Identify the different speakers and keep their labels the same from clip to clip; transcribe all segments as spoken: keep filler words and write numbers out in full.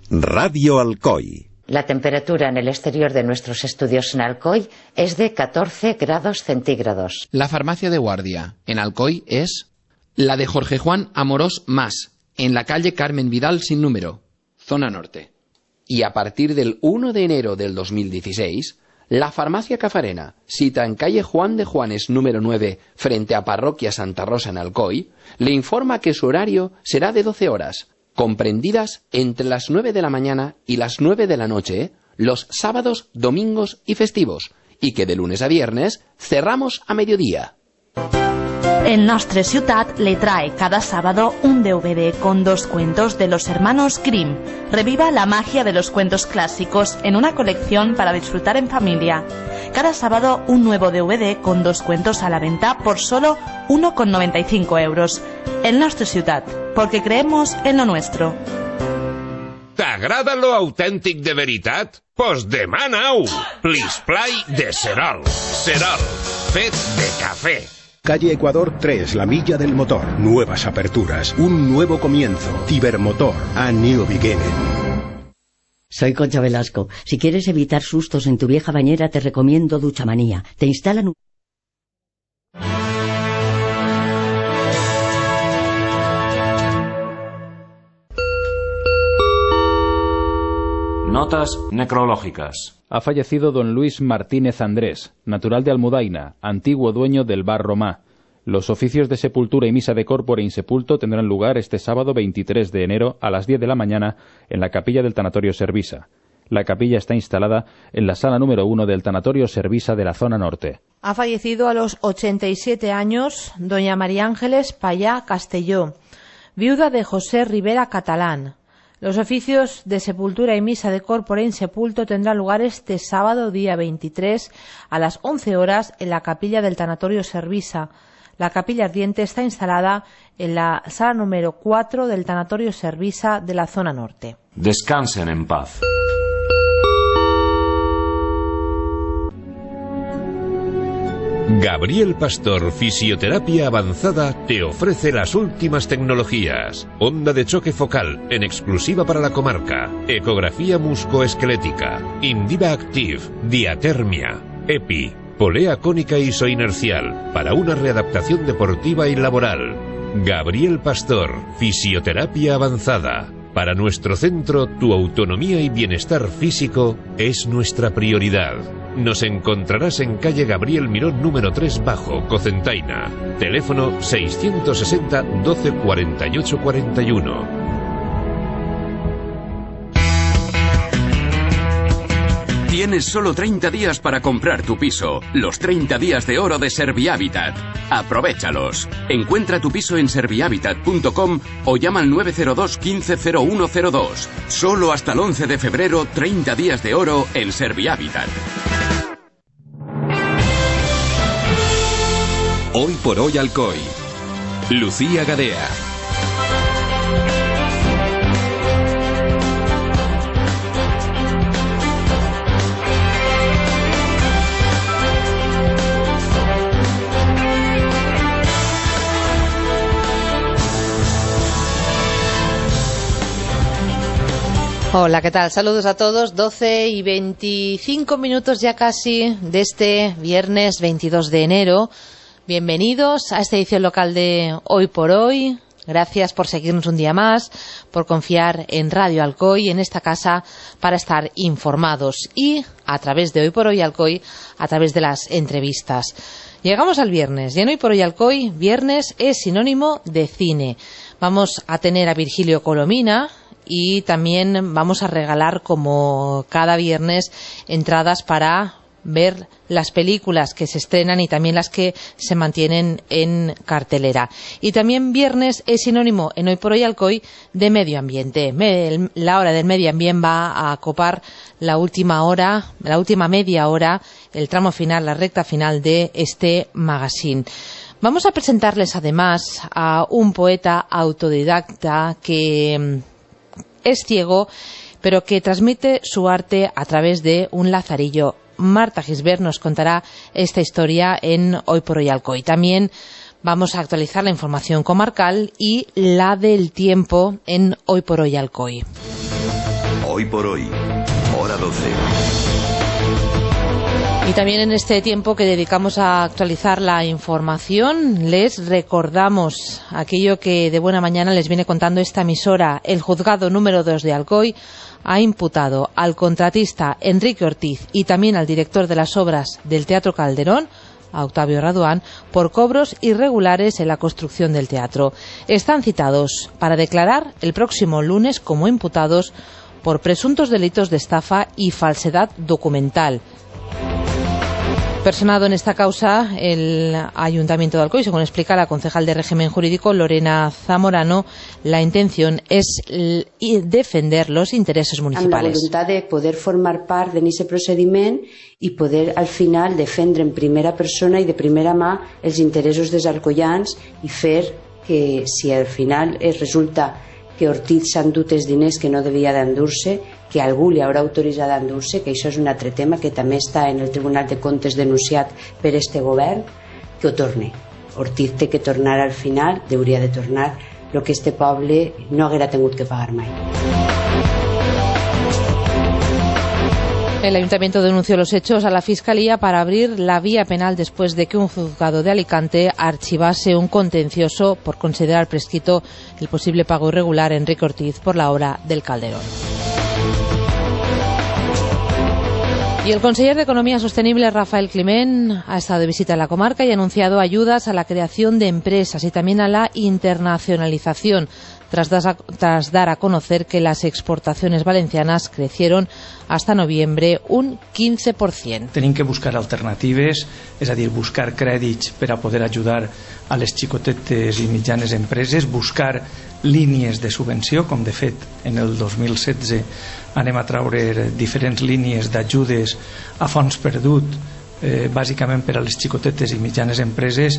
Speaker 1: Radio Alcoy.
Speaker 2: La temperatura en el exterior de nuestros estudios en Alcoy es de catorce grados centígrados.
Speaker 3: La farmacia de guardia en Alcoy es la de Jorge Juan Amorós Más, en la calle Carmen Vidal sin número, zona norte. Y a partir del uno de enero del dos mil dieciséis, la farmacia Cafarena, sita en calle Juan de Juanes número nueve, frente a Parroquia Santa Rosa en Alcoy, le informa que su horario será de doce horas, comprendidas entre las nueve de la mañana y las nueve de la noche, los sábados, domingos y festivos, y que de lunes a viernes cerramos a mediodía.
Speaker 4: El Nostre Ciutat le trae cada sábado un D V D con dos cuentos de los hermanos Grimm. Reviva la magia de los cuentos clásicos en una colección para disfrutar en familia. Cada sábado un nuevo D V D con dos cuentos a la venta por solo uno con noventa y cinco euros. El Nostre Ciutat, porque creemos en lo nuestro.
Speaker 5: T'agrada lo autèntic de veritat? Pues demana-ho! L'Isplay de Serol. Serol, fet de café.
Speaker 6: Calle Ecuador tres, La Milla del Motor. Nuevas aperturas, un nuevo comienzo. Cibermotor, a new beginning.
Speaker 7: Soy Concha Velasco. Si quieres evitar sustos en tu vieja bañera, te recomiendo Duchamanía. Te instalan un...
Speaker 8: Notas necrológicas.
Speaker 9: Ha fallecido don Luis Martínez Andrés, natural de Almudaina, antiguo dueño del bar Romá. Los oficios de sepultura y misa de corpore insepulto tendrán lugar este sábado veintitrés de enero a las diez de la mañana en la capilla del Tanatorio Servisa. La capilla está instalada en la sala número uno del Tanatorio Servisa de la zona norte.
Speaker 10: Ha fallecido a los ochenta y siete años doña María Ángeles Payá Castelló, viuda de José Rivera Catalán. Los oficios de sepultura y misa de corpore insepulto tendrán lugar este sábado, día veintitrés, a las once horas en la capilla del Tanatorio Servisa. La capilla ardiente está instalada en la sala número cuatro del Tanatorio Servisa de la zona norte.
Speaker 8: Descansen en paz.
Speaker 5: Gabriel Pastor Fisioterapia Avanzada te ofrece las últimas tecnologías. Onda de choque focal en exclusiva para la comarca. Ecografía muscoesquelética. Indiva Active. Diatermia. EPI. Polea cónica isoinercial para una readaptación deportiva y laboral. Gabriel Pastor Fisioterapia Avanzada. Para nuestro centro, tu autonomía y bienestar físico es nuestra prioridad. Nos encontrarás en calle Gabriel Mirón número tres bajo, Cocentaina. Teléfono seiscientos sesenta doce cuarenta y ocho cuarenta y uno.
Speaker 11: Tienes solo treinta días para comprar tu piso. Los treinta días de oro de Servihabitat. Aprovéchalos. Encuentra tu piso en servihabitat punto com o llama al nueve cero dos quince cero uno cero dos. Solo hasta el once de febrero, treinta días de oro en Servihabitat.
Speaker 1: Hoy por hoy Alcoy. Lucía Gadea.
Speaker 10: Hola, ¿qué tal? Saludos a todos. doce y veinticinco minutos ya casi de este viernes veintidós de enero. Bienvenidos a esta edición local de Hoy por Hoy. Gracias por seguirnos un día más, por confiar en Radio Alcoy, en esta casa, para estar informados. Y a través de Hoy por Hoy Alcoy, a través de las entrevistas. Llegamos al viernes. Y en Hoy por Hoy Alcoy, viernes es sinónimo de cine. Vamos a tener a Virgilio Colomina y también vamos a regalar, como cada viernes, entradas para ver las películas que se estrenan y también las que se mantienen en cartelera. Y también viernes es sinónimo en Hoy por Hoy Alcoy de medio ambiente. La hora del medio ambiente va a copar la última hora, la última media hora, el tramo final, la recta final de este magazine. Vamos a presentarles además a un poeta autodidacta que es ciego, pero que transmite su arte a través de un lazarillo. Marta Gisbert nos contará esta historia en Hoy por Hoy Alcoy. También vamos a actualizar la información comarcal y la del tiempo en Hoy por Hoy Alcoy.
Speaker 12: Hoy por hoy, hora doce.
Speaker 10: Y también en este tiempo que dedicamos a actualizar la información, les recordamos aquello que de buena mañana les viene contando esta emisora. El juzgado número dos de Alcoy ha imputado al contratista Enrique Ortiz y también al director de las obras del Teatro Calderón, a Octavio Raduán, por cobros irregulares en la construcción del teatro. Están citados para declarar el próximo lunes como imputados por presuntos delitos de estafa y falsedad documental. Personado en esta causa el Ayuntamiento de Alcoy, según explica la concejal de régimen jurídico Lorena Zamorano, la intención es defender los intereses municipales.
Speaker 13: Amb la voluntat de poder formar part en aquest procediment i poder al final defendre en primera persona i de primera mà els interessos dels alcoians i fer que si al final es resulta que Ortiz s'ha endut els diners que no devia d'endur-se, que algú li haurà autoritzat a endur-se, que això és un altre tema que també està en el Tribunal de Comptes denunciat per este govern, que ho torni. Ortiz té que tornar al final, hauria de tornar el que este poble no haguera tingut que pagar mai.
Speaker 10: El Ayuntamiento denunció los hechos a la Fiscalía para abrir la vía penal después de que un juzgado de Alicante archivase un contencioso por considerar prescrito el posible pago irregular a Enrique Ortiz por la obra del Calderón. Y el conseller de Economía Sostenible, Rafael Climent, ha estado de visita en la comarca y ha anunciado ayudas a la creación de empresas y también a la internacionalización, tras, tras dar a conocer que las exportaciones valencianas crecieron hasta noviembre un quinze por cent.
Speaker 14: Tenim que buscar alternatives, és a dir, buscar crèdits per a poder ajudar a les xicotetes i mitjanes empreses, buscar línies de subvenció, com de fet en el dos mil setze anem a traure diferents línies d'ajudes a fons perdut, eh, bàsicament per a les xicotetes i mitjanes empreses.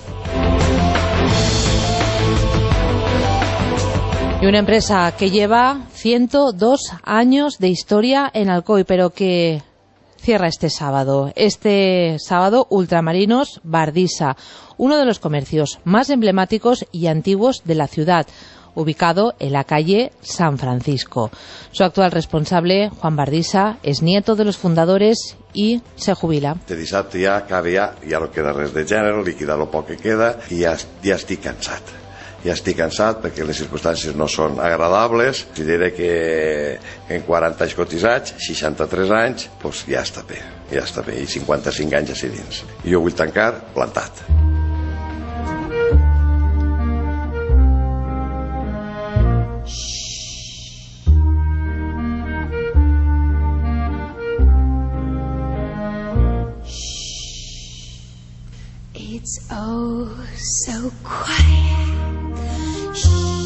Speaker 10: Y una empresa que lleva ciento dos años de historia en Alcoy, pero que cierra este sábado. Este sábado, Ultramarinos Bardisa, uno de los comercios más emblemáticos y antiguos de la ciudad, ubicado en la calle San Francisco. Su actual responsable, Juan Bardisa, es nieto de los fundadores y se jubila.
Speaker 15: De dissabte ja acaba ja, ja no queda res de gènere, liquidar el poc que queda i ja, ja estic cansat. Ja estic cansat perquè les circumstàncies no són agradables. Si diré que en quaranta anys cotitzats, seixanta-tres anys, doncs ja està bé, ja està bé, i cinquanta-cinc anys així dins. I jo vull tancar plantat.
Speaker 16: It's oh so quiet. Shh,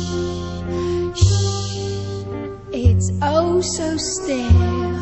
Speaker 16: shh. It's oh so still.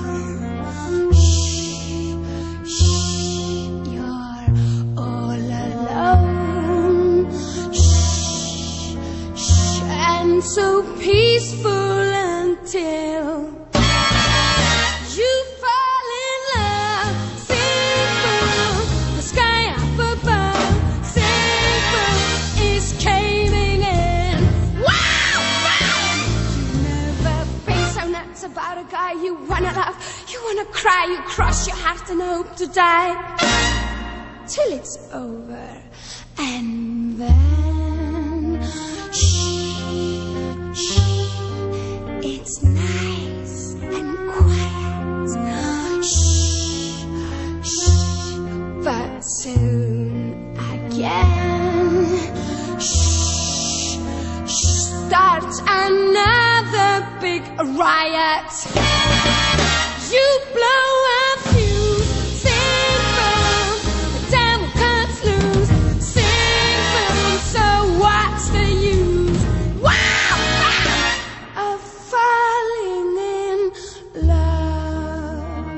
Speaker 16: Shh, shh. You're all alone. Shh, shh. And so peaceful until you fall in love. Sing from the sky up above. Sing from is caving in. Wow, wow. You never been so nuts about a guy you wanna love. You wanna cry, you cross your heart and hope to die till it's over. And then shh, shh. It's nice and quiet. Shh, shh. But soon again, shh, shh, starts another big riot. You blow a fuse, sing from the devil cuts loose, sing from, so what's the use? Wow, wow, of falling in love.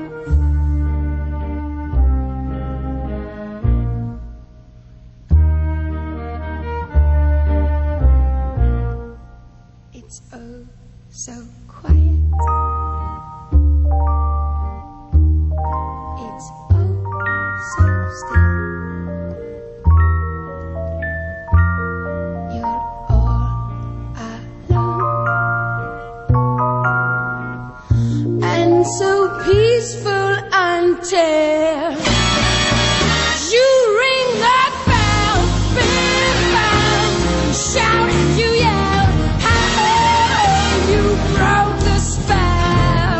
Speaker 16: It's oh so quiet. and so peaceful until you ring the bell, big bell, shout, you yell, how you broke the spell.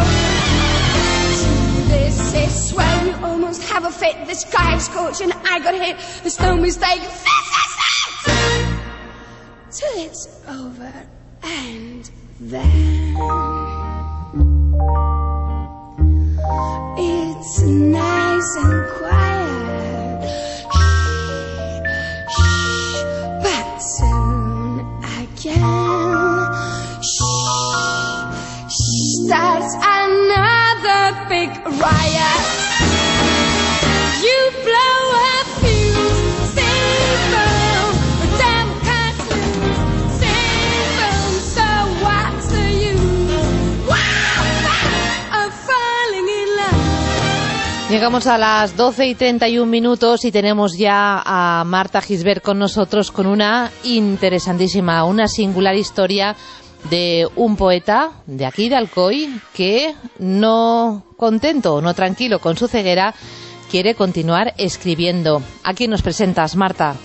Speaker 16: This is swell, you almost have a fit. This guy is coach and I got hit. There's no mistake. This is it. Till it's over and then it's nice and quiet. Shh, shh, but soon again, shh, shh, starts another big riot. You blow a fuse, sing boom, damn can't lose, sing boom, so what's the use? Wow, of falling in love.
Speaker 10: Llegamos a las doce y treinta y un minutos y tenemos ya a Marta Gisbert con nosotros con una interesantísima, una singular historia de un poeta de aquí de Alcoy que, no contento, no tranquilo con su ceguera, quiere continuar escribiendo. ¿A quién nos presentas, Marta?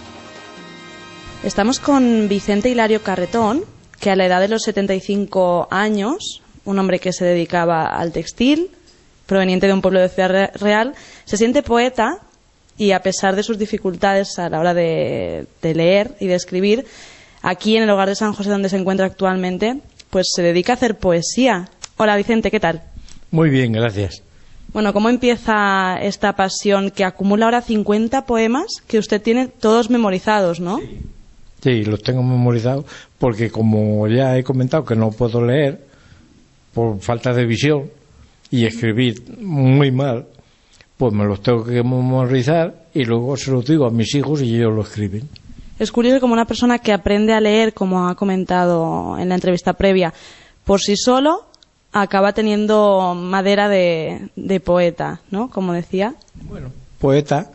Speaker 4: Estamos con Vicente Hilario Carretón, que a la edad de los setenta y cinco años, un hombre que se dedicaba al textil, proveniente de un pueblo de Ciudad Real, se siente poeta y, a pesar de sus dificultades a la hora de, de leer y de escribir, aquí en el hogar de San José, donde se encuentra actualmente, pues se dedica a hacer poesía. Hola, Vicente, ¿qué tal?
Speaker 17: Muy bien, gracias.
Speaker 4: Bueno, ¿cómo empieza esta pasión que acumula ahora cincuenta poemas que usted tiene todos memorizados, ¿no?
Speaker 17: Sí, sí, los tengo memorizados porque, como ya he comentado, que no puedo leer por falta de visión y escribir muy mal, pues me los tengo que memorizar y luego se los digo a mis hijos y ellos lo escriben.
Speaker 4: Es curioso como una persona que aprende a leer, como ha comentado en la entrevista previa, por sí solo, acaba teniendo madera de, de poeta, ¿no? Como decía.
Speaker 17: Bueno, poeta,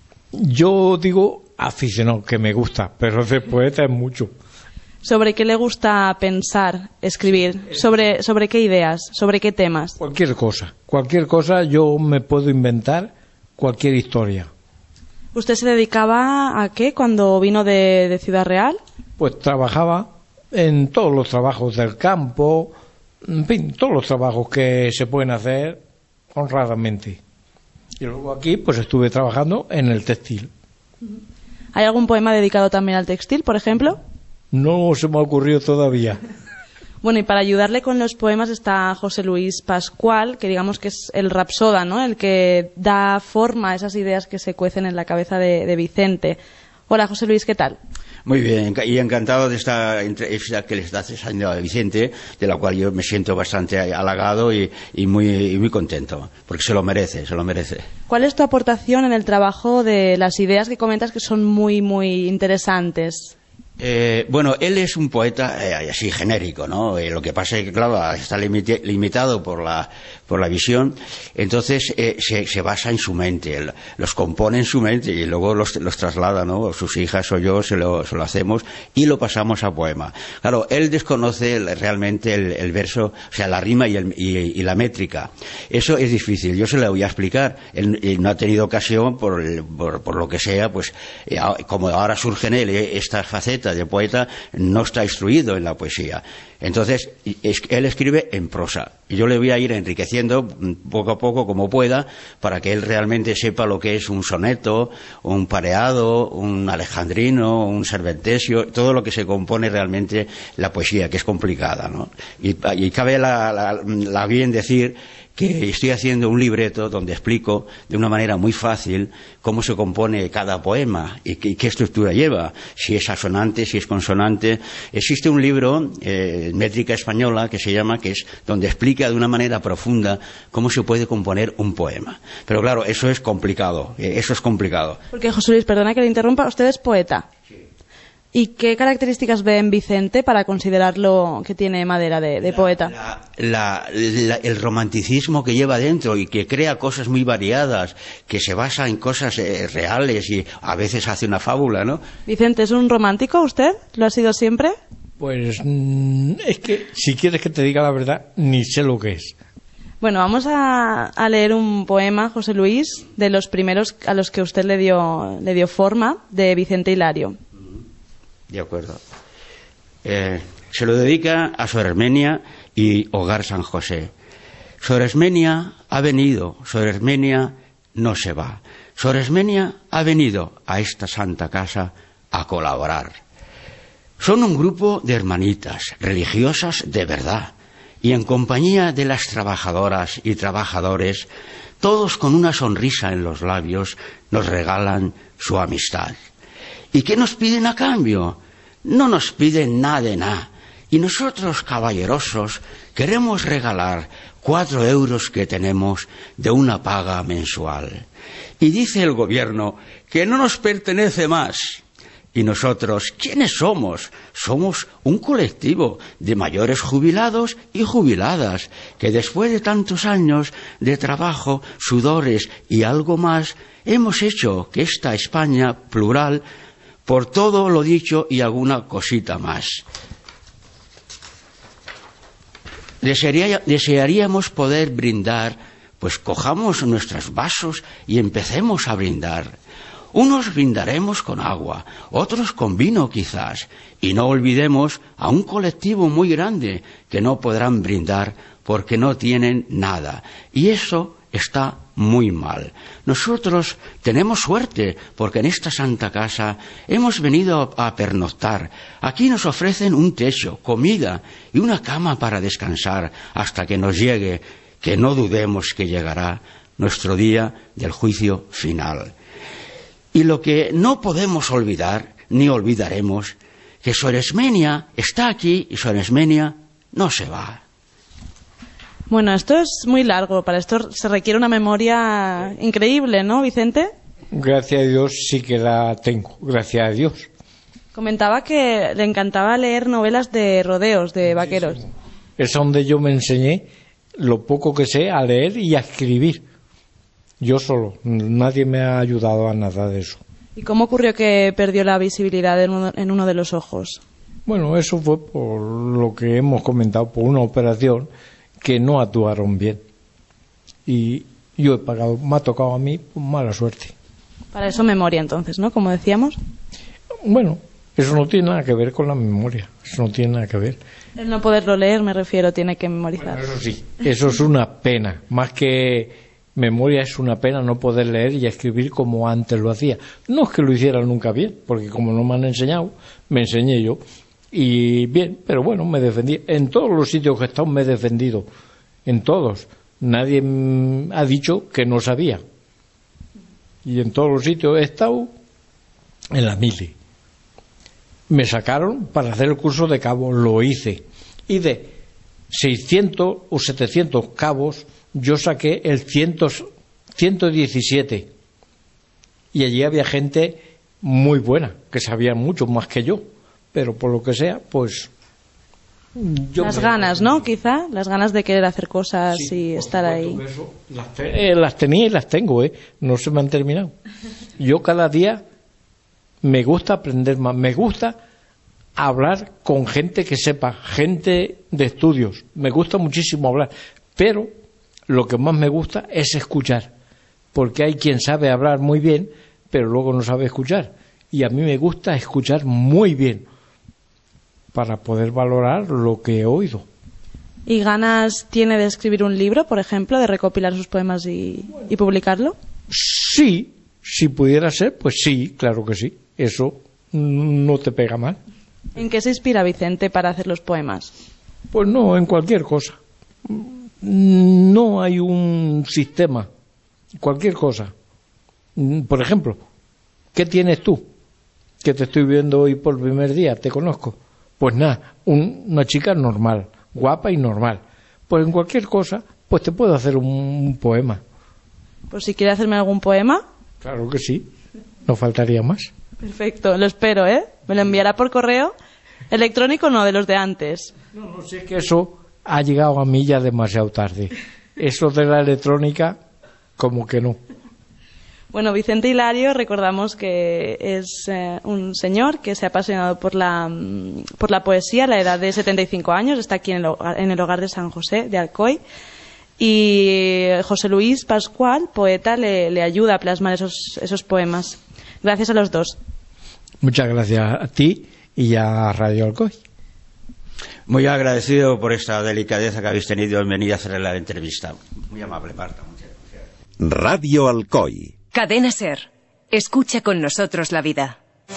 Speaker 17: yo digo aficionado, que me gusta, pero de poeta es mucho.
Speaker 4: ¿Sobre qué le gusta pensar, escribir? ¿Sobre, sobre qué ideas? ¿Sobre qué temas?
Speaker 17: Cualquier cosa. Cualquier cosa yo me puedo inventar, cualquier historia.
Speaker 4: ¿Usted se dedicaba a qué cuando vino de, de Ciudad Real?
Speaker 17: Pues trabajaba en todos los trabajos del campo, en fin, todos los trabajos que se pueden hacer honradamente. Y luego aquí pues estuve trabajando en el textil.
Speaker 4: ¿Hay algún poema dedicado también al textil, por ejemplo?
Speaker 17: No se me ha ocurrido todavía.
Speaker 4: Bueno, y para ayudarle con los poemas está José Luis Pascual, que digamos que es el rapsoda, ¿no? El que da forma a esas ideas que se cuecen en la cabeza de, de Vicente. Hola, José Luis, ¿qué tal?
Speaker 18: Muy bien, y encantado de esta entrevista que le estás haciendo a Vicente, de la cual yo me siento bastante halagado y, y, muy, y muy contento, porque se lo merece, se lo merece.
Speaker 4: ¿Cuál es tu aportación en el trabajo de las ideas que comentas que son muy, muy interesantes?
Speaker 18: Eh, bueno, él es un poeta eh, así genérico, ¿no? Eh, lo que pasa es que, claro, está limite, limitado por la, por la visión, entonces eh, se, se basa en su mente, él los compone en su mente y luego los, los traslada, ¿no? Sus hijas o yo se lo, se lo hacemos y lo pasamos a poema. Claro, él desconoce el, realmente el, el verso, o sea, la rima y, el, y, y la métrica. Eso es difícil, yo se lo voy a explicar. Él, él no ha tenido ocasión, por, el, por, por lo que sea, pues eh, como ahora surge en él estas facetas de poeta, no está instruido en la poesía. Entonces, es, él escribe en prosa. Y yo le voy a ir enriqueciendo poco a poco como pueda para que él realmente sepa lo que es un soneto, un pareado, un alejandrino, un serventesio, todo lo que se compone realmente la poesía, que es complicada, ¿no? Y, y cabe la, la, la bien decir que estoy haciendo un libreto donde explico de una manera muy fácil cómo se compone cada poema y qué, qué estructura lleva, si es asonante, si es consonante. Existe un libro, eh, métrica española, que se llama, que es donde explica de una manera profunda cómo se puede componer un poema. Pero claro, eso es complicado, eh, eso es complicado.
Speaker 4: Porque, José Luis, perdona que le interrumpa, usted es poeta. Sí. ¿Y qué características ve en Vicente para considerarlo que tiene madera de, de
Speaker 18: la,
Speaker 4: poeta?
Speaker 18: La, la, la, el romanticismo que lleva dentro y que crea cosas muy variadas, que se basa en cosas eh, reales y a veces hace una fábula, ¿no?
Speaker 4: Vicente, ¿es un romántico usted? ¿Lo ha sido siempre?
Speaker 17: Pues mm, es que, si quieres que te diga la verdad, ni sé lo que es.
Speaker 4: Bueno, vamos a, a leer un poema, José Luis, de los primeros a los que usted le dio, le dio forma, de Vicente Hilario.
Speaker 18: De acuerdo. Eh, se lo dedica a Sor Hermenia y Hogar San José. Sor Hermenia ha venido, Sor Hermenia no se va. Sor Hermenia ha venido a esta santa casa a colaborar. Son un grupo de hermanitas religiosas de verdad, y en compañía de las trabajadoras y trabajadores, todos con una sonrisa en los labios, nos regalan su amistad. ¿Y qué nos piden a cambio? No nos piden nada de nada. Y nosotros, caballerosos, queremos regalar cuatro euros que tenemos de una paga mensual. Y dice el gobierno que no nos pertenece más. Y nosotros, ¿quiénes somos? Somos un colectivo de mayores jubilados y jubiladas, que después de tantos años de trabajo, sudores y algo más, hemos hecho que esta España plural, por todo lo dicho y alguna cosita más. Desearía, desearíamos poder brindar, pues cojamos nuestros vasos y empecemos a brindar. Unos brindaremos con agua, otros con vino quizás, y no olvidemos a un colectivo muy grande que no podrán brindar porque no tienen nada, y eso está muy mal. Nosotros tenemos suerte porque en esta santa casa hemos venido a pernoctar. Aquí nos ofrecen un techo, comida y una cama para descansar hasta que nos llegue, que no dudemos que llegará, nuestro día del juicio final. Y lo que no podemos olvidar, ni olvidaremos, que Sor Hermenia está aquí y Sor Hermenia no se va.
Speaker 4: Bueno, esto es muy largo. Para esto se requiere una memoria increíble, ¿no, Vicente?
Speaker 17: Gracias a Dios sí que la tengo, gracias a Dios.
Speaker 4: Comentaba que le encantaba leer novelas de rodeos, de vaqueros.
Speaker 17: Sí, sí. Es donde yo me enseñé lo poco que sé a leer y a escribir. Yo solo, nadie me ha ayudado a nada de eso.
Speaker 4: ¿Y cómo ocurrió que perdió la visibilidad en uno, en uno de los ojos?
Speaker 17: Bueno, eso fue por lo que hemos comentado, por una operación que no actuaron bien. Y yo he pagado, me ha tocado a mí pues, mala suerte.
Speaker 4: Para eso memoria entonces, ¿no? Como decíamos.
Speaker 17: Bueno, eso no tiene nada que ver con la memoria, eso no tiene nada que ver.
Speaker 4: El no poderlo leer, me refiero, tiene que memorizar.
Speaker 17: Bueno, eso sí, eso es una pena, más que memoria es una pena no poder leer y escribir como antes lo hacía. No es que lo hiciera nunca bien, porque como no me han enseñado, me enseñé yo. Y bien, pero bueno, me defendí. En todos los sitios que he estado me he defendido. En todos. Nadie ha dicho que no sabía. Y en todos los sitios he estado en la mili. Me sacaron para hacer el curso de cabo, lo hice. Y de seiscientos o setecientos cabos, yo saqué el ciento diecisiete. Y allí había gente muy buena, que sabía mucho más que yo. Pero por lo que sea, pues... Yo
Speaker 4: las
Speaker 17: me...
Speaker 4: ganas, ¿no? Quizá, las ganas de querer hacer cosas sí, y estar ahí.
Speaker 17: Eso, las, te... eh, las tenía y las tengo, ¿eh? No se me han terminado. Yo cada día me gusta aprender más, me gusta hablar con gente que sepa, gente de estudios. Me gusta muchísimo hablar, pero lo que más me gusta es escuchar, porque hay quien sabe hablar muy bien, pero luego no sabe escuchar. Y a mí me gusta escuchar muy bien, para poder valorar lo que he oído.
Speaker 4: ¿Y ganas tiene de escribir un libro, por ejemplo, de recopilar sus poemas y, y publicarlo?
Speaker 17: Sí, si pudiera ser, pues sí, claro que sí. Eso no te pega mal.
Speaker 4: ¿En qué se inspira Vicente para hacer los poemas?
Speaker 17: Pues no, en cualquier cosa. No hay un sistema. Cualquier cosa. Por ejemplo, ¿qué tienes tú? Que te estoy viendo hoy por primer día, te conozco. Pues nada, un, una chica normal, guapa y normal. Pues en cualquier cosa, pues te puedo hacer un, un poema.
Speaker 4: Pues si quiere hacerme algún poema.
Speaker 17: Claro que sí, no faltaría más.
Speaker 4: Perfecto, lo espero, ¿eh? ¿Me lo enviará por correo? Electrónico no, de los de antes.
Speaker 17: No, no sé que eso ha llegado a mí ya demasiado tarde. Eso de la electrónica, como que no.
Speaker 4: Bueno, Vicente Hilario, recordamos que es eh, un señor que se ha apasionado por la, por la poesía a la edad de setenta y cinco años, está aquí en el, hogar, en el hogar de San José de Alcoy, y José Luis Pascual, poeta, le, le ayuda a plasmar esos, esos poemas. Gracias a los dos.
Speaker 17: Muchas gracias a ti y a Radio Alcoy.
Speaker 18: Muy agradecido por esta delicadeza que habéis tenido en venir a hacer la entrevista. Muy amable, Marta. Muchas gracias.
Speaker 1: Radio Alcoy.
Speaker 19: Cadena SER. Escucha con nosotros la vida.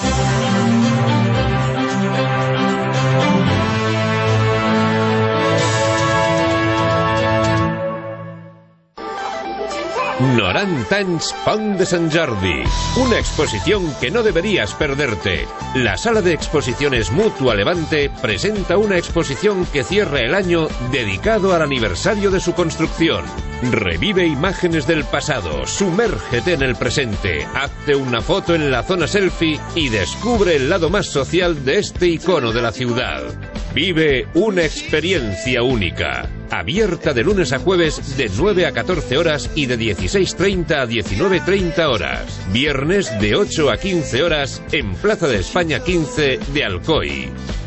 Speaker 5: noranta anys Pont de Sant Jordi. Una exposición que no deberías perderte. La sala de exposiciones Mutua Levante presenta una exposición que cierra el año dedicado al aniversario de su construcción. Revive imágenes del pasado, sumérgete en el presente, hazte una foto en la zona selfie y descubre el lado más social de este icono de la ciudad. Vive una experiencia única. Abierta de lunes a jueves de nueve a catorce horas y de dieciséis treinta a diecinueve treinta horas. Viernes de ocho a quince horas en Plaza de España quince de Alcoy.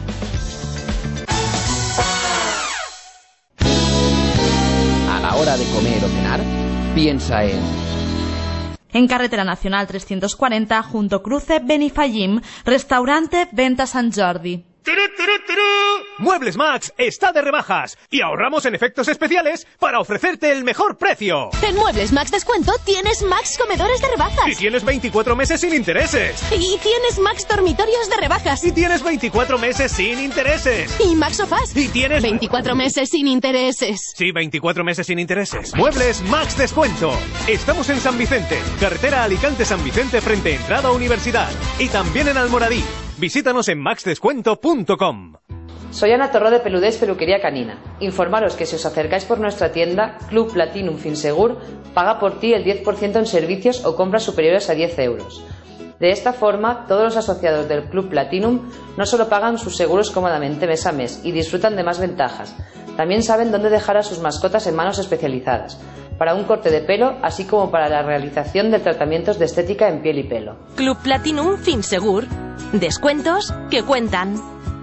Speaker 3: A la hora de comer o cenar, piensa en...
Speaker 4: En Carretera Nacional trescientos cuarenta, junto cruce Benifallim, restaurante Venta Sant Jordi.
Speaker 20: ¡Tirú, tirú, tirú! Muebles Max está de rebajas y ahorramos en efectos especiales para ofrecerte el mejor precio.
Speaker 21: En Muebles Max Descuento tienes Max Comedores de rebajas.
Speaker 20: Y tienes veinticuatro meses sin intereses.
Speaker 21: Y tienes Max Dormitorios de rebajas.
Speaker 20: Y tienes veinticuatro meses sin intereses.
Speaker 21: Y Max Sofás.
Speaker 20: Y tienes...
Speaker 21: veinticuatro meses sin intereses.
Speaker 20: Sí, veinticuatro meses sin intereses. Muebles Max Descuento. Estamos en San Vicente, carretera Alicante-San Vicente frente a Entrada a Universidad. Y también en Almoradí. Visítanos en max descuento punto com.
Speaker 22: Soy Ana Torró de Peludés Peluquería Canina. Informaros que si os acercáis por nuestra tienda, Club Platinum Finsegur paga por ti el diez por ciento en servicios o compras superiores a diez euros. De esta forma, todos los asociados del Club Platinum no solo pagan sus seguros cómodamente mes a mes y disfrutan de más ventajas, también saben dónde dejar a sus mascotas en manos especializadas, para un corte de pelo, así como para la realización de tratamientos de estética en piel y pelo.
Speaker 21: Club Platinum Finsegur. Descuentos que cuentan.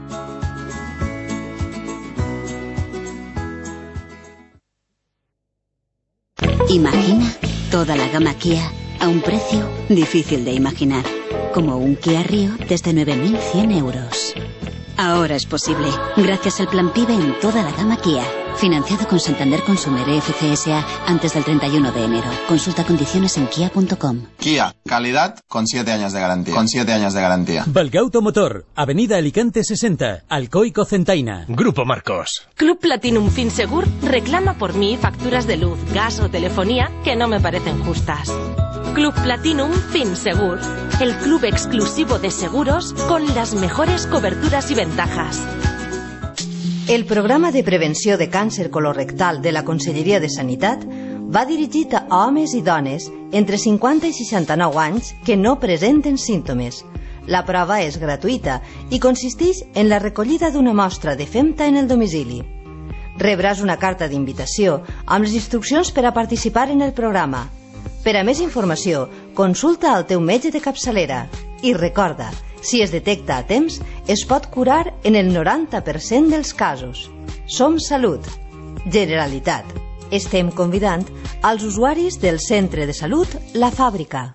Speaker 23: Imagina toda la gama Kia a un precio difícil de imaginar, como un Kia Rio desde nueve mil cien euros. Ahora es posible, gracias al plan PIBE en toda la gama Kia. Financiado con Santander Consumer E F C S A antes del treinta y uno de enero. Consulta condiciones en kia punto com.
Speaker 24: Kia, calidad con siete años de garantía. Con siete años de garantía.
Speaker 25: Valgauto Motor, Avenida Alicante sesenta, Alcoy Cocentaina.
Speaker 20: Grupo Marcos.
Speaker 21: Club Platinum Finsegur reclama por mí facturas de luz, gas o telefonía que no me parecen justas. Club Platinum Finsegur, el club exclusivo de seguros con las mejores coberturas y ventajas.
Speaker 26: El programa de prevenció de càncer colorectal de la Conselleria de Sanitat va dirigit a homes i dones entre cinquanta i seixanta-nou anys que no presenten símptomes. La prova és gratuïta i consisteix en la recollida d'una mostra de femta en el domicili. Rebràs una carta d'invitació amb les instruccions per a participar en el programa. Per a més informació, consulta el teu metge de capçalera. I recorda, si es detecta a temps, es pot curar en el noranta per cent dels casos. Som Salut. Generalitat. Estem convidant als usuaris del Centre de Salut La Fàbrica.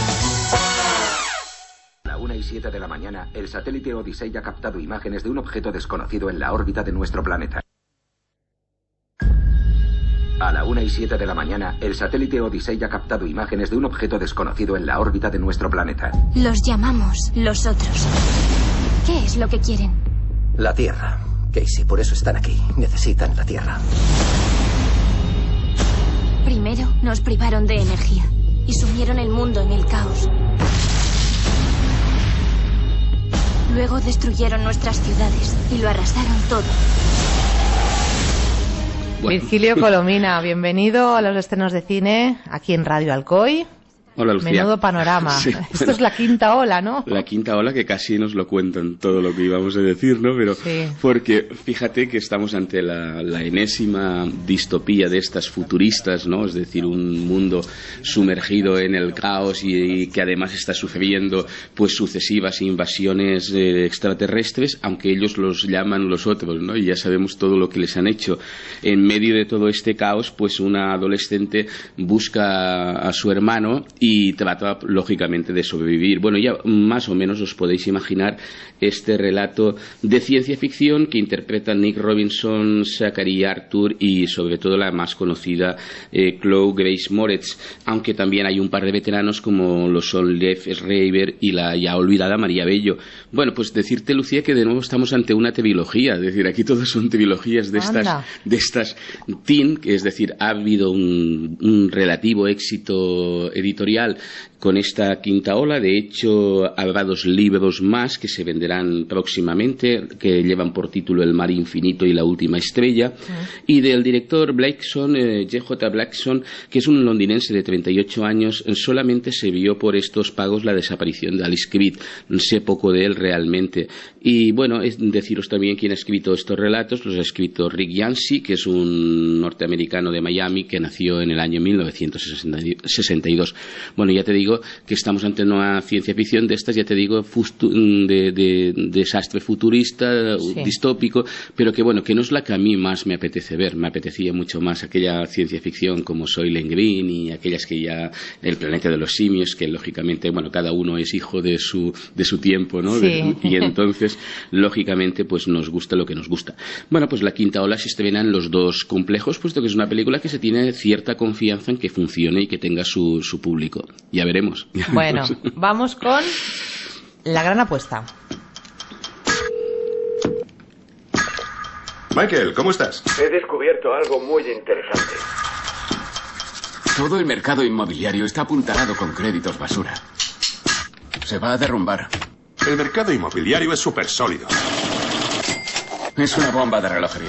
Speaker 27: A la una y siete de la mañana, el satélite Odyssey ha captado imágenes de un objeto desconocido en la órbita de nuestro planeta. A la una y siete de la mañana, el satélite Odyssey ha captado imágenes de un objeto desconocido en la órbita de nuestro planeta.
Speaker 28: Los llamamos los otros. ¿Qué es lo que quieren?
Speaker 29: La Tierra. Casey, por eso están aquí. Necesitan la Tierra.
Speaker 28: Primero nos privaron de energía y sumieron el mundo en el caos. Luego destruyeron nuestras ciudades y lo arrasaron todo.
Speaker 10: Bueno. Virgilio Colomina, bienvenido a los estrenos de cine aquí en Radio Alcoy.
Speaker 2: Hola, Lucía.
Speaker 10: Menudo panorama. Sí. Esto es la quinta ola, ¿no?
Speaker 2: La quinta ola que casi nos lo cuentan todo lo que íbamos a decir, ¿no? Pero sí. Porque fíjate que estamos ante la, la enésima distopía de estas futuristas, ¿no? Es decir, un mundo sumergido en el caos y, y que además está sufriendo pues sucesivas invasiones eh, extraterrestres, aunque ellos los llaman los otros, ¿no? Y ya sabemos todo lo que les han hecho. En medio de todo este caos, pues una adolescente busca a su hermano y trata lógicamente de sobrevivir. Bueno, ya más o menos os podéis imaginar este relato de ciencia ficción que interpretan Nick Robinson, Zachary Arthur y sobre todo la más conocida eh, Chloe Grace Moretz, aunque también hay un par de veteranos como lo son Lev Schreiber y la ya olvidada María Bello. Bueno, pues decirte, Lucía, que de nuevo estamos ante una trilogía, es decir, aquí todas son trilogías de estas, de estas teen, que es decir, ha habido un, un relativo éxito editorial con esta quinta ola. De hecho, habrá dos libros más que se venderán próximamente, que llevan por título El mar infinito y la última estrella, uh-huh. y del director Blackson, eh, J J Blackson, que es un londinense de treinta y ocho años, solamente se vio por estos pagos la desaparición de Alice Creed. Sé poco de él realmente. Y bueno, es deciros también quién ha escrito estos relatos. Los ha escrito Rick Yancey, que es un norteamericano de Miami que nació en el año mil novecientos sesenta y dos. Bueno, ya te digo que estamos ante una ciencia ficción de estas, ya te digo, fustu- de, de, de desastre futurista, sí. distópico, pero que bueno, que no es la que a mí más me apetece ver. Me apetecía mucho más aquella ciencia ficción como Soylent Green y aquellas que ya, El planeta de los simios, que lógicamente, bueno, cada uno es hijo de su, de su tiempo, ¿no? Sí. De, y entonces, lógicamente, pues nos gusta lo que nos gusta. Bueno, pues la quinta ola se estrenan los dos complejos, puesto que es una película que se tiene cierta confianza en que funcione y que tenga su, su público. Ya veremos.
Speaker 10: Bueno, vamos con La gran apuesta.
Speaker 6: Michael, ¿cómo estás?
Speaker 7: He descubierto algo muy interesante.
Speaker 27: Todo el mercado inmobiliario está apuntalado con créditos basura. Se va a derrumbar.
Speaker 6: El mercado inmobiliario es súper sólido.
Speaker 27: Es una bomba de relojería.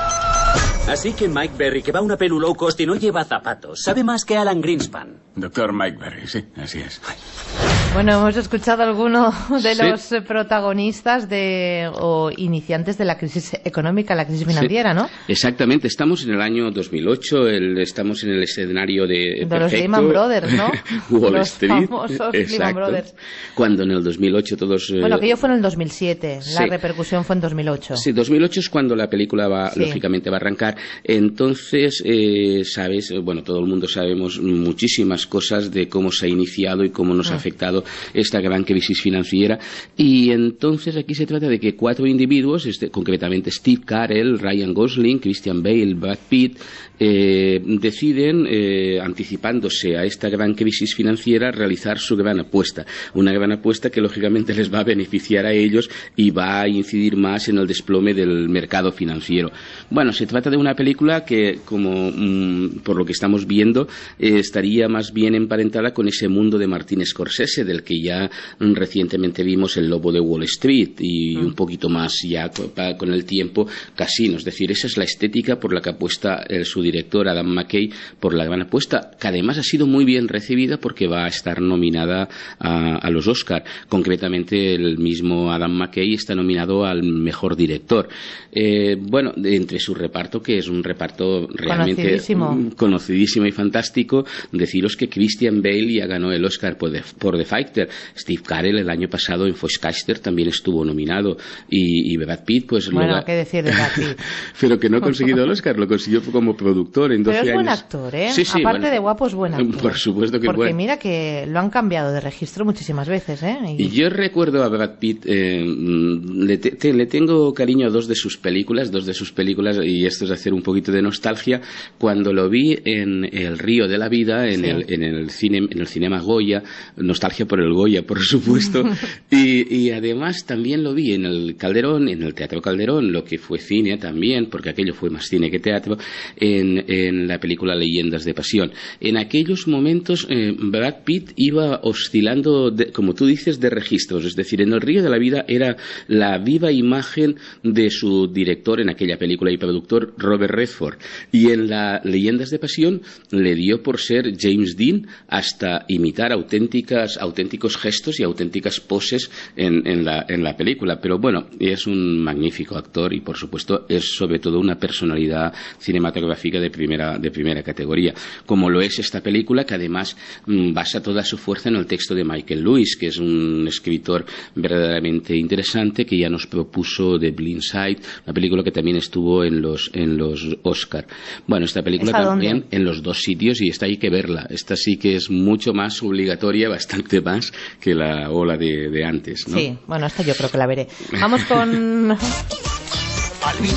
Speaker 8: Así que Mike Berry, que va a una pelu low cost y no lleva zapatos, sabe más que Alan Greenspan.
Speaker 27: Doctor Mike Berry, sí, así es.
Speaker 10: Bueno, hemos escuchado a alguno de los sí. protagonistas de o iniciantes de la crisis económica, la crisis financiera, sí. ¿no?
Speaker 2: Exactamente, estamos en el año dos mil ocho, el, estamos en el escenario de...
Speaker 10: De los Lehman Brothers, ¿no?
Speaker 2: Wall
Speaker 10: los
Speaker 2: Street.
Speaker 10: famosos Lehman Brothers.
Speaker 2: Cuando en el dos mil ocho todos...
Speaker 10: Eh... Bueno, aquello fue en el dos mil siete, sí. la repercusión fue en dos mil ocho.
Speaker 2: Sí, dos mil ocho es cuando la película va, sí. lógicamente va a arrancar. Entonces, eh, sabes, bueno, todo el mundo sabemos muchísimas cosas de cómo se ha iniciado y cómo nos ah. ha afectado esta gran crisis financiera, y entonces aquí se trata de que cuatro individuos, este, concretamente Steve Carell, Ryan Gosling, Christian Bale, Brad Pitt, eh, deciden, eh, anticipándose a esta gran crisis financiera, realizar su gran apuesta, una gran apuesta que lógicamente les va a beneficiar a ellos y va a incidir más en el desplome del mercado financiero. Bueno, se trata de una película que, como mmm, por lo que estamos viendo, eh, estaría más bien emparentada con ese mundo de Martin Scorsese, del que ya recientemente vimos El lobo de Wall Street, y un poquito más ya con el tiempo Casino. Es decir, esa es la estética por la que apuesta el, su director Adam McKay, por la gran apuesta, que además ha sido muy bien recibida porque va a estar nominada a, a los Oscar. Concretamente, el mismo Adam McKay está nominado al mejor director. Eh, bueno, entre su reparto, que es un reparto realmente
Speaker 10: conocidísimo,
Speaker 2: conocidísimo y fantástico, deciros que Christian Bale ya ganó el Oscar por The, por The Fighter. Steve Carell el año pasado en Foxcaster también estuvo nominado, y, y Brad Pitt, pues
Speaker 10: bueno,
Speaker 2: lo...
Speaker 10: qué decir de Brad Pitt.
Speaker 2: Pero que no ha conseguido el Oscar, lo consiguió como productor en doce años.
Speaker 10: Pero es buen actor, ¿eh?
Speaker 2: Sí, sí,
Speaker 10: aparte
Speaker 2: bueno,
Speaker 10: de guapo, es buen actor.
Speaker 2: Por supuesto que
Speaker 10: porque
Speaker 2: bueno.
Speaker 10: mira que lo han cambiado de registro muchísimas veces, ¿eh?
Speaker 2: Y, y yo recuerdo a Brad Pitt, eh, le, te, te, le tengo cariño a dos de sus películas, dos de sus películas, y esto es hacer un poquito de nostalgia, cuando lo vi en El río de la vida, en, sí. el, en, el, cine, en el cinema Goya, nostalgia por el Goya, por supuesto, y, y además también lo vi en el Calderón, en el Teatro Calderón, lo que fue cine también, porque aquello fue más cine que teatro, en, en la película Leyendas de Pasión. En aquellos momentos eh, Brad Pitt iba oscilando, de, como tú dices, de registros, es decir, en El río de la vida era la viva imagen de su director en aquella película y productor, Robert Redford. Y en la Leyendas de Pasión le dio por ser James Dean, hasta imitar auténticas, auténticos gestos y auténticas poses en, en, la, en la película. Pero bueno, es un magnífico actor y por supuesto es sobre todo una personalidad cinematográfica de primera, de primera categoría, como lo es esta película, que además mmm, basa toda su fuerza en el texto de Michael Lewis, que es un escritor verdaderamente interesante, que ya nos propuso The Blind Side, una película que también estuvo en los, en los Oscar. Bueno, esta película también
Speaker 10: dónde?
Speaker 2: En los dos sitios, y esta hay que verla. Esta sí que es mucho más obligatoria, bastante más que la ola de, de antes, ¿no?
Speaker 10: Sí, bueno, esta yo creo que la veré. Vamos con...
Speaker 9: Alvin.
Speaker 11: ¡Alvin!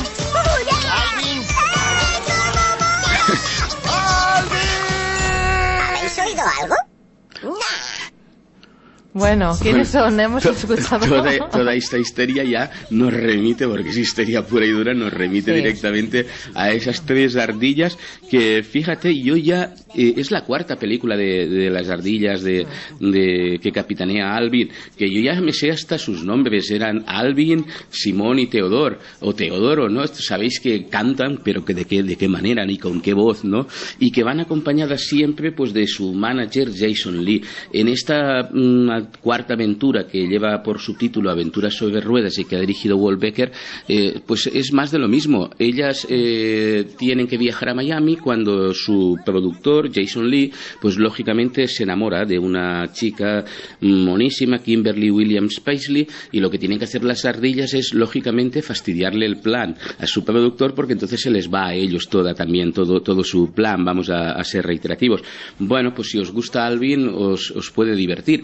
Speaker 11: ¿Habéis oído algo?
Speaker 10: Bueno, ¿quiénes son? Hemos
Speaker 2: To-
Speaker 10: escuchado.
Speaker 2: Toda, toda esta histeria ya nos remite, porque es histeria pura y dura, nos remite
Speaker 10: Sí.
Speaker 2: directamente a esas tres ardillas que, fíjate, yo ya... Eh, es la cuarta película de, de las ardillas de, de que capitanea Alvin, que yo ya me sé hasta sus nombres. Eran Alvin, Simón y Teodor, o Teodoro, ¿no? Sabéis que cantan, pero que de qué, de qué manera, ni con qué voz, ¿no? Y que van acompañadas siempre pues de su manager Jason Lee. En esta mm, cuarta aventura, que lleva por subtítulo Aventuras sobre ruedas y que ha dirigido Walt Becker, eh, pues es más de lo mismo. Ellas eh, tienen que viajar a Miami cuando su productor, Jason Lee, pues lógicamente se enamora de una chica monísima, Kimberly Williams Paisley, y lo que tienen que hacer las ardillas es lógicamente fastidiarle el plan a su productor, porque entonces se les va a ellos toda también, todo, todo su plan. Vamos a, a ser reiterativos. Bueno, pues si os gusta Alvin, os, os puede divertir.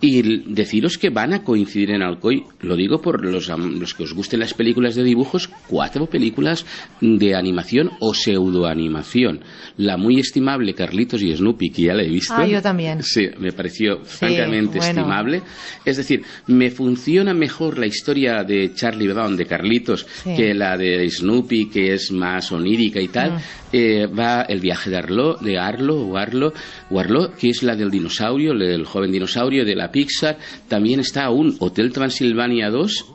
Speaker 2: Y deciros que van a coincidir en Alcoy, lo digo por los, los que os gusten las películas de dibujos, cuatro películas de animación o pseudoanimación. La muy estimable Carlitos y Snoopy, que ya la he visto.
Speaker 10: Ah, yo también.
Speaker 2: Sí, me pareció
Speaker 10: Sí,
Speaker 2: francamente
Speaker 10: bueno.
Speaker 2: estimable. Es decir, me funciona mejor la historia de Charlie Brown, de Carlitos,
Speaker 10: Sí.
Speaker 2: que la de Snoopy, que es más onírica y tal.
Speaker 10: Mm.
Speaker 2: Eh, va El viaje de Arlo, de Arlo o Arlo, o Arlo, que es la del dinosaurio, el joven dinosaurio de la Pixar. También está aún Hotel Transilvania dos,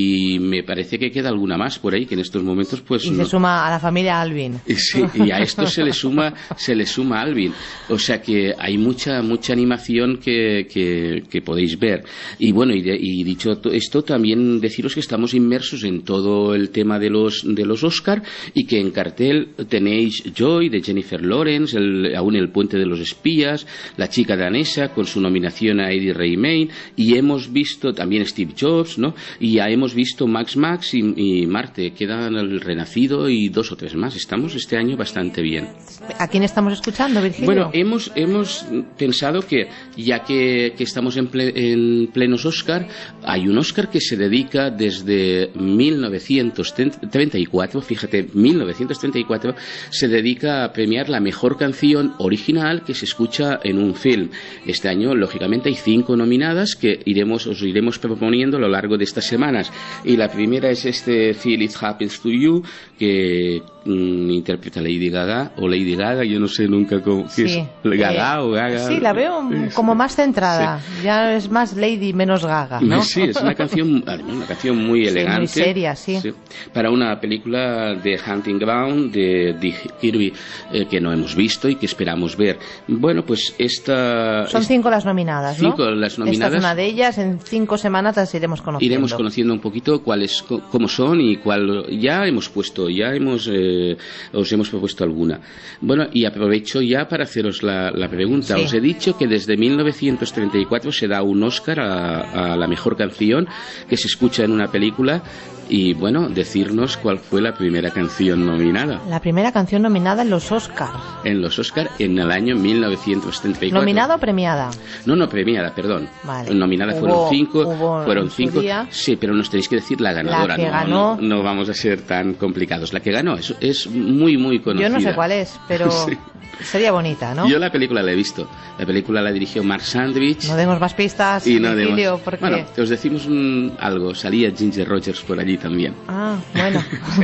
Speaker 2: y me parece que queda alguna más por ahí, que en estos momentos pues
Speaker 10: Y
Speaker 2: no.
Speaker 10: se suma a la familia Alvin.
Speaker 2: Y sí, y a esto se le suma se le suma Alvin. O sea que hay mucha mucha animación que, que, que podéis ver. Y bueno, y, de, y dicho to- esto, también deciros que estamos inmersos en todo el tema de los de los Oscar, y que en cartel tenéis Joy, de Jennifer Lawrence, el, aún El puente de los espías, La chica danesa, con su nominación a Eddie Redmayne, y hemos visto también Steve Jobs, ¿no? Y ya hemos visto Max Max y, y Marte. Quedan El renacido y dos o tres más. Estamos este año bastante bien.
Speaker 10: ¿A quién estamos escuchando, Virgilio?
Speaker 2: Bueno, hemos, hemos pensado que ya que, que estamos en, ple, en plenos Oscar, hay un Oscar que se dedica desde mil novecientos treinta y cuatro, fíjate, mil novecientos treinta y cuatro, se dedica a premiar la mejor canción original que se escucha en un film. Este año, lógicamente, hay cinco nominadas que iremos, os iremos proponiendo a lo largo de estas semanas. Y la primera es este Feel It Happens to You, que mm, interpreta Lady Gaga, o Lady Gaga, yo no sé nunca cómo, qué
Speaker 10: Sí.
Speaker 2: es, Gaga
Speaker 10: Eh,
Speaker 2: o Gaga.
Speaker 10: Sí, la veo como más centrada. Ya es más Lady, menos Gaga, ¿no?
Speaker 2: Sí, es una canción, una canción muy elegante.
Speaker 10: Sí, muy seria, sí.
Speaker 2: Sí, para una película de Hunting Ground de Dick Kirby, eh, que no hemos visto y que esperamos ver. Bueno, pues esta...
Speaker 10: Son cinco las nominadas, ¿no?
Speaker 2: Cinco las nominadas.
Speaker 10: Esta es una de ellas. En cinco semanas las iremos conociendo.
Speaker 2: Iremos conociendo un poquito cuáles, co- cómo son y cuál ya hemos puesto, ya hemos eh, os hemos propuesto alguna. Bueno, y aprovecho ya para haceros la, la pregunta.
Speaker 10: Sí.
Speaker 2: Os he dicho que desde mil novecientos treinta y cuatro se da un Oscar a, a la mejor canción que se escucha en una película. Y bueno, decirnos cuál fue la primera canción nominada
Speaker 10: La primera canción nominada en los Oscars.
Speaker 2: en los Oscar en el año mil novecientos treinta y cuatro.
Speaker 10: ¿Nominada o premiada?
Speaker 2: No, no, premiada, perdón.
Speaker 10: Vale.
Speaker 2: Nominada
Speaker 10: Hubo-
Speaker 2: fueron cinco,
Speaker 10: hubo
Speaker 2: fueron
Speaker 10: en su
Speaker 2: cinco.
Speaker 10: día.
Speaker 2: Sí, pero nos tenéis que decir la ganadora.
Speaker 10: La que
Speaker 2: no,
Speaker 10: ganó.
Speaker 2: no, no vamos a ser tan complicados. La que ganó es, es muy, muy conocida.
Speaker 10: Yo no sé cuál es, pero
Speaker 2: Sí.
Speaker 10: sería bonita, ¿no?
Speaker 2: Yo la película la he visto. La película la dirigió Mark Sandwich.
Speaker 10: No demos más pistas,
Speaker 2: y no
Speaker 10: Virgilio,
Speaker 2: demos-
Speaker 10: porque...
Speaker 2: Bueno, os decimos un- algo. Salía Ginger Rogers por allí también.
Speaker 10: Ah, bueno.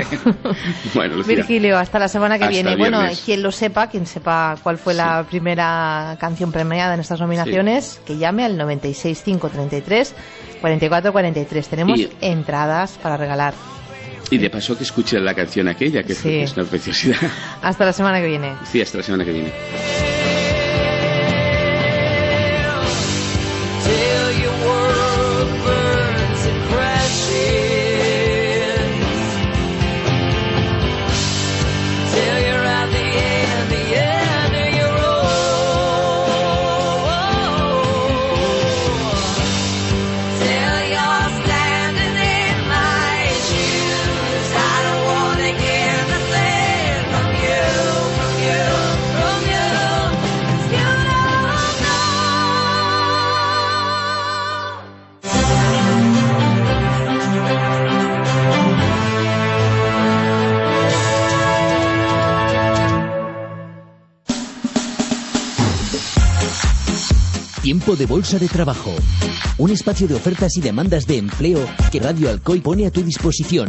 Speaker 2: Bueno, Lucía.
Speaker 10: Virgilio, hasta la semana que
Speaker 2: Hasta
Speaker 10: viene.
Speaker 2: el
Speaker 10: Bueno,
Speaker 2: viernes.
Speaker 10: quien lo sepa, quien sepa cuál fue la primera canción premiada en estas nominaciones, que llame al noventa y seis cinco treinta y tres cuarenta y cuatro cuarenta y tres. Tenemos
Speaker 2: Y-
Speaker 10: entradas para regalar.
Speaker 2: Y de paso que escuchen la canción aquella, que sí. es una preciosidad.
Speaker 10: Hasta la semana que viene.
Speaker 2: Sí, hasta la semana que viene.
Speaker 1: Tiempo de Bolsa de Trabajo. Un espacio de ofertas y demandas de empleo que Radio Alcoy pone a tu disposición.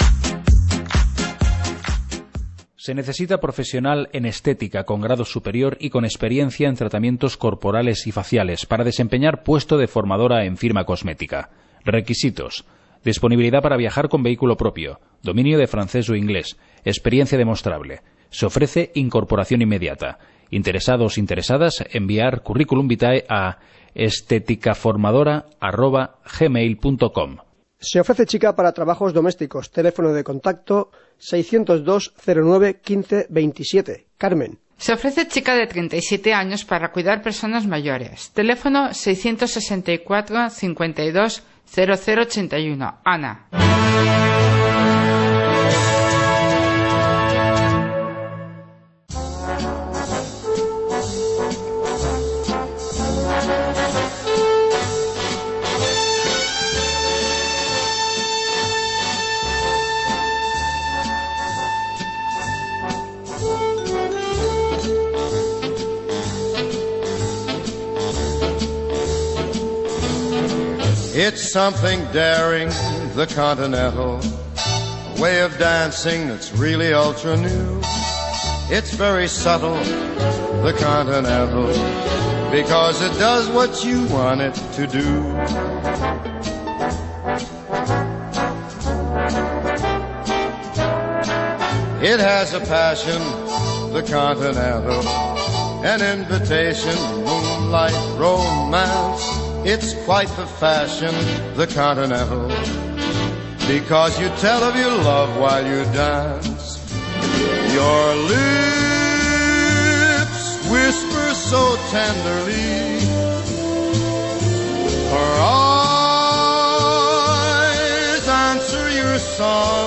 Speaker 9: Se necesita profesional en estética con grado superior y con experiencia en tratamientos corporales y faciales para desempeñar puesto de formadora en firma cosmética. Requisitos: disponibilidad para viajar con vehículo propio, dominio de francés o inglés, experiencia demostrable. Se ofrece incorporación inmediata. Interesados, interesadas, enviar currículum vitae a esteticaformadora arroba gmail punto com.
Speaker 12: Se ofrece chica para trabajos domésticos. Teléfono de contacto seiscientos dos cero nueve quince veintisiete. Carmen.
Speaker 13: Se ofrece chica de treinta y siete años para cuidar personas mayores. Teléfono seiscientos sesenta y cuatro cincuenta y dos cero cero ochenta y uno. Ana.
Speaker 14: It's something daring, the Continental, a way of dancing that's really ultra new. It's very subtle, the Continental, because it does what you want it to do. It has a passion, the Continental, an invitation, moonlight romance. It's quite the fashion, the Continental, because you tell of your love while you dance. Your lips whisper so tenderly, her eyes answer your song.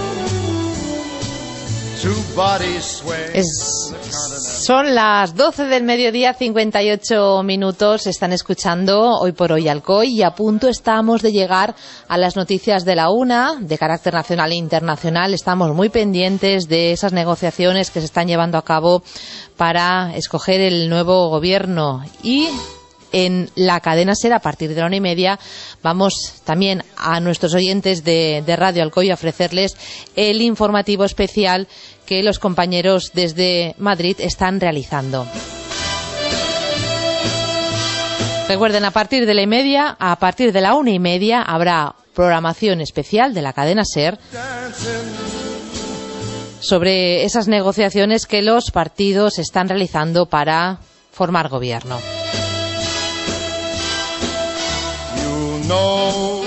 Speaker 14: Two bodies sway.
Speaker 10: Es... Son las doce del mediodía, cincuenta y ocho minutos. Están escuchando Hoy por Hoy Alcoy y a punto estamos de llegar a las noticias de la una, de carácter nacional e internacional. Estamos muy pendientes de esas negociaciones que se están llevando a cabo para escoger el nuevo gobierno. Y en la cadena SER, a partir de la una y media, vamos también a nuestros oyentes de, de Radio Alcoy a ofrecerles el informativo especial que los compañeros desde Madrid están realizando. Recuerden, a partir de la y media, a partir de la una y media, habrá programación especial de la cadena SER sobre esas negociaciones que los partidos están realizando para formar gobierno. You know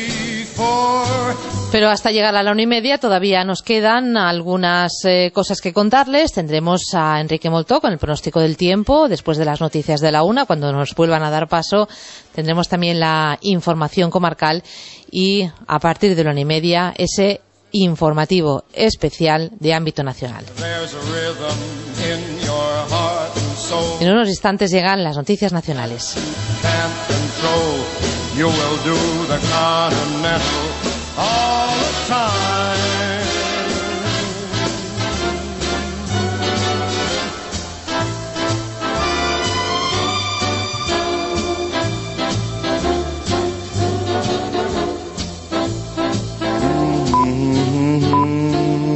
Speaker 10: Pero hasta llegar a la una y media todavía nos quedan algunas eh, cosas que contarles. Tendremos a Enrique Moltó con el pronóstico del tiempo después de las noticias de la una. Cuando nos vuelvan a dar paso tendremos también la información comarcal y a partir de la una y media ese informativo especial de ámbito nacional. En unos instantes llegan las noticias nacionales. All the time.